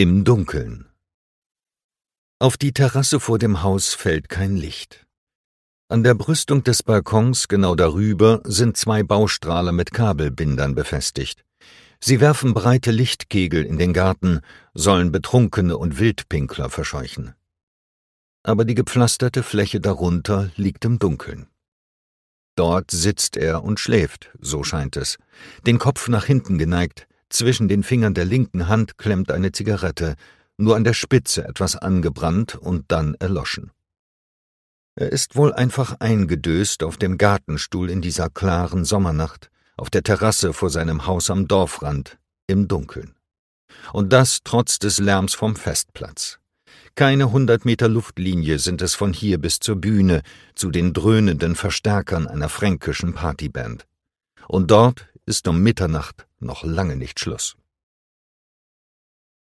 Im Dunkeln. Auf die Terrasse vor dem Haus fällt kein Licht. An der Brüstung des Balkons genau darüber sind 2 Baustrahler mit Kabelbindern befestigt. Sie werfen breite Lichtkegel in den Garten, sollen Betrunkene und Wildpinkler verscheuchen. Aber die gepflasterte Fläche darunter liegt im Dunkeln. Dort sitzt er und schläft, so scheint es, den Kopf nach hinten geneigt, zwischen den Fingern der linken Hand klemmt eine Zigarette, nur an der Spitze etwas angebrannt und dann erloschen. Er ist wohl einfach eingedöst auf dem Gartenstuhl in dieser klaren Sommernacht, auf der Terrasse vor seinem Haus am Dorfrand, im Dunkeln. Und das trotz des Lärms vom Festplatz. Keine 100 Meter Luftlinie sind es von hier bis zur Bühne, zu den dröhnenden Verstärkern einer fränkischen Partyband. Und dort ist um Mitternacht noch lange nicht Schluss.